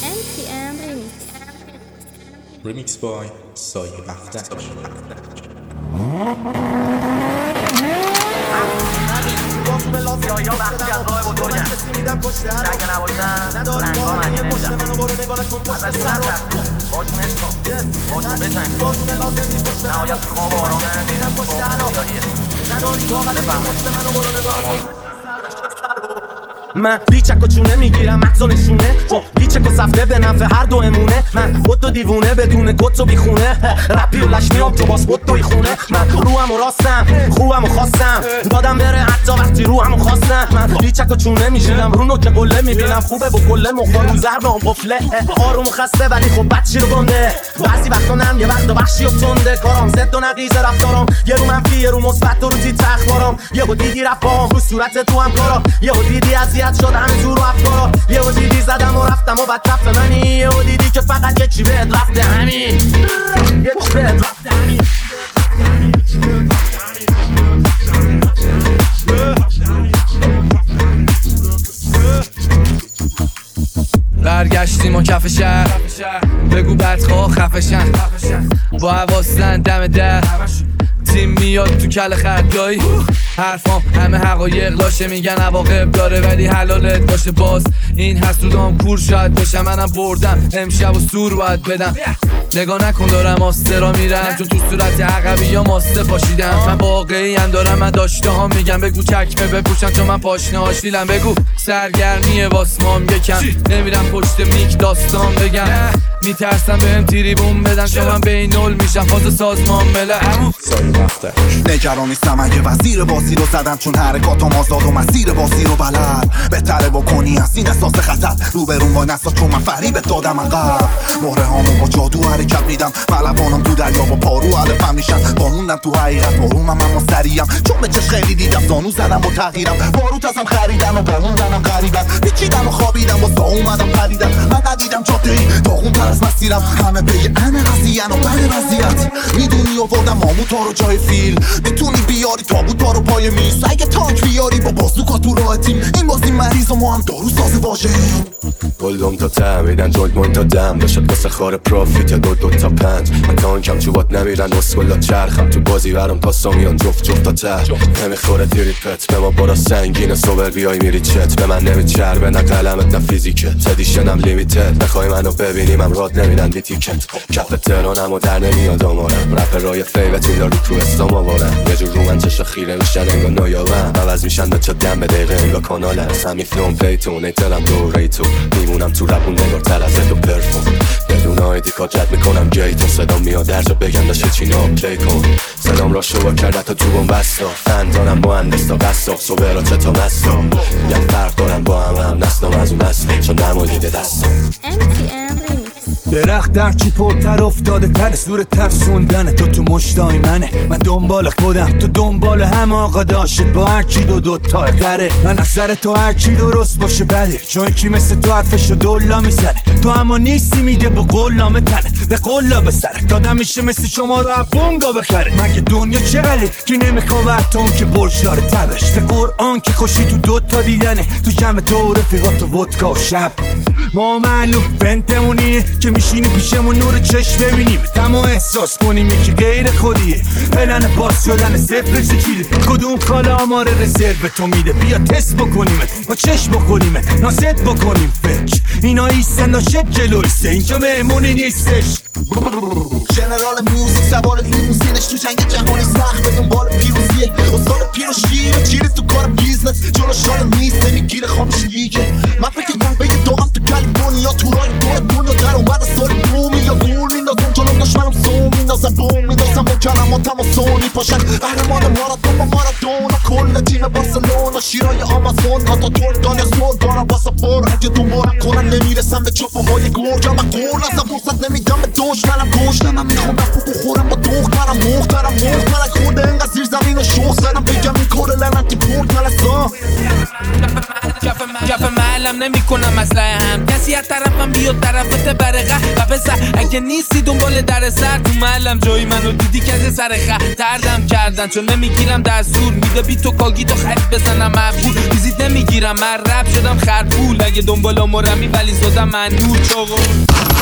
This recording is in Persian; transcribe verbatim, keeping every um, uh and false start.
ام تی ام Remix. Remix by سایه اختر. یا وقتی از راه بزرگم اگه نباشن رنگا من نمیدم ازش نتر باشون عشق کن باشون بزن نهایت خواب آرامه با خداییه بفهم من بیچک و چونه میگیرم مغز و نشونه با بیچک و صفته به نفع هر دو امونه من بود و دیوونه بدون گت و بیخونه رپی و لشمیام تو باز بود توی خونه من روحم و راستم خوبم و خواستم دادم بره حتی وقتی روحم و خواستم من بیچک و چونه میشیدم رو نوک قله میبینم خوبه با کله مخارون زرد و قفله آروم و خسته ولی خب بچی رو گنده بعضی وقتا نم یه وقتا وحشی و تنده کارام زد و نقیز رفتارم یه رو منفی یه رو مثبت و رو تیت اخبارم یه و دیدی رفتم رو صورت تو هم کارا یه و دیدی اذیت شد همه جور و افکارا یه و دیدی زدم و رفتم و بعد کف منی یه و دیدی که فقط یه چی بهت رفته همین یه چی بهت رفته همین برگشتیم و کف شهر بگو بدخواه خفشن با حواسن دم در تیم میاد تو کل خردگاهی حرفام همه حقایق لاشه میگن عواقب داره ولی حلالت باشه باز این حسودام کور شاید باشم منم بردم امشب و سور باید بدم نگاه نکن دارم آسترا میرم چون تو صورت عقبی یا ماسته پاشیدم من واقعی هم دارم من داشته هم میگم بگو چکمه بپوشم چون من پاشنه هاشیلم بگو سرگرمی واسمام یکم نمیرم پشت میک داستان بگم میترسم بهم تریبون بدن شبم بین نول میشم فاز سازمان ملل نگران نیستم اگه وزیر بازی رو زدم چون حرکاتم آزاد و مسیر بازی رو بلد بهتره بکنی از این احساس خطر رو برون وای نسا چون من فریبت دادم انقدر مهره هامو با جادو حرکت میدم ملوانم تو دریا با پارو علفم میشن باموندم تو حقیقت برومم اما سریم چون به چش خیلی دیدم زانو زدم با تغییرم باروت ازم خریدم و بموندنم غریبم پیچیدم و خوابیدم و سا اومدم پریدم من ندیدم جاده ای داغون تر از مسیرم همه پی همه قضیه و بر وضعیت میدونی آوردم ماموتا رو جای فیل میتونی بیاری تابوتا رو پای میز اگه تانک بیاری با بازوکا تو راه تیم این بازی مریض و ما هم دارو ساز واژه‌ایم بلدم تا ته میدن جلد من تا دم داشت واسه خار پرافیت دو دو تا پنج من تانکم چوبات نمیرن اسکلا چرخم تو بازی برم پاسا میان جفت جفت تا ته نمیخوره تیریت پت به ما برا سنگین سوبر بیای میری چت به من نمیچربه نه قلمت نه فیزیکت ادیشنم لیمیتد نخوای منو ببینی من راد نمیدن بی تیکت کف تهرانم و در نمیاد آمارم رپ رای فیوت این دارو تو استام آوارم یه جور رو من چشا خیره میشن انگا نایابم عوض میشن به چه دم به دقیقه انگا کانال هست همی فلوم پیتون ایترم دو ریتو میمونم تو رپون نگار تر از دو پرفون بدون آیدی کاجت میکنم گیتون صدام میاد درجا بگم داشته چی نام پلی کن صدام را شوا کرده تا تو بام بستا فن دارم با اندس تا قصاف صبح را چه تا مستا یک فرق دارم با هم هم نسلم از اون نسل چون نمالیده دستم ام تی ام Remix. درخت درچی پرتر افتاده تر سور ترسوندنه تو تو مشتای منه من دنبال خودم تو دنبال هم آقا داشت با هر کی دو دو تا قره من نظر تو هر کی درست باشه بله چون کی مثل تو حرفشو دولا میزنه تو اما نیستی میده با قلامه تنه به قلا به سره دادم میشه مثل شما رو بونگا بخره مگه دنیا چقدره که نمیخواه اتم که برش داره تبش به قرآن که خوشی تو دو تا دیدنه تو جمع تو رفیقات و ودکا و شب ما معلوم بنتمونیه که میشینی پیشمون نور چشم ببینیم تمام احساس کنیم یکی غیر خودیه پلن باز شدن صفر چیله کدوم کالا آمار رزرو تو میده بیا تست بکنیم با چشم بکنیم ناست بکنیم فکر اینا ایستن داشت جلویسته اینجا مهمونی نیستش جنرال میوزیک سوار لیموزینش تو جنگ جهانی سخت به دنبال پیروزیه استاد پیر و شیر چیره تو کار بیزنس جلو شال نیست نمیگیره خوابش لیگه من فکر کنم به یه داغم تو کالیفرنیا تو رای دور دنیا در اومد سال بومی یا گول میندازم جلوم دشمنم سو میندازم بوم میندازم با کلماتم و سونی پاشن قهرمان ماراتون با مارادونا کل تیم بارسلونا شیرای آمازون تا ترکان یا سول دارم واسه پر اگه دنبالم کنن نمیرسم به چوپه های گرگم من گل ازم فرصت نمیدم به دشمنم گوش من میخوام رفت بخورم با دخترم مخترم مخترم خورده اینقدر زیر زمین و شوخ زدم بگم این کار لعنتی پورت ملسان کف معلم نمی کنم مسئله هم کسی از طرفم بیاد طرفت برقه و پسر اگه نیستی دنبال در سر تو معلم جایی منو دیدی که از سر خطردم کردن چون نمیگیرم دستور میده بی تو کاگی تو خط بزنم مقبول ویزیت نمیگیرم من رب شدم خرپول اگه دنبال مرمی ولی زدم من نور چاقو